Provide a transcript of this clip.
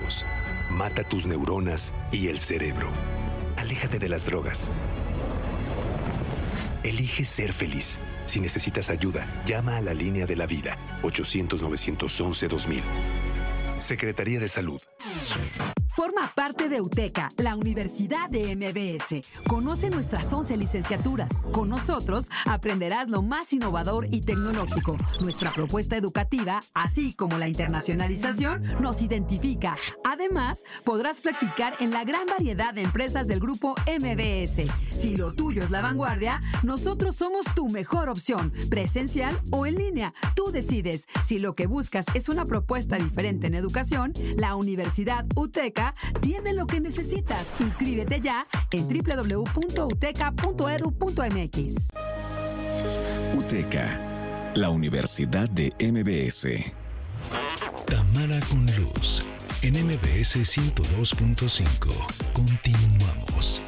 químicos. Mata tus neuronas y el cerebro. Aléjate de las drogas. Elige ser feliz. Si necesitas ayuda, llama a la línea de la vida, 800-911-2000. Secretaría de Salud. Forma parte de UTECA, la Universidad de MBS. Conoce nuestras 11 licenciaturas. Con nosotros aprenderás lo más innovador y tecnológico. Nuestra propuesta educativa, así como la internacionalización, nos identifica. Además, podrás practicar en la gran variedad de empresas del grupo MBS. Si lo tuyo es la vanguardia, nosotros somos tu mejor opción, presencial o en línea. Tú decides. Si lo que buscas es una propuesta diferente en educación, la Universidad UTECA tiene lo que necesitas. Inscríbete ya en www.uteca.edu.mx. UTECA, la Universidad de MBS. Tamara con Luz, en MBS 102.5. Continuamos.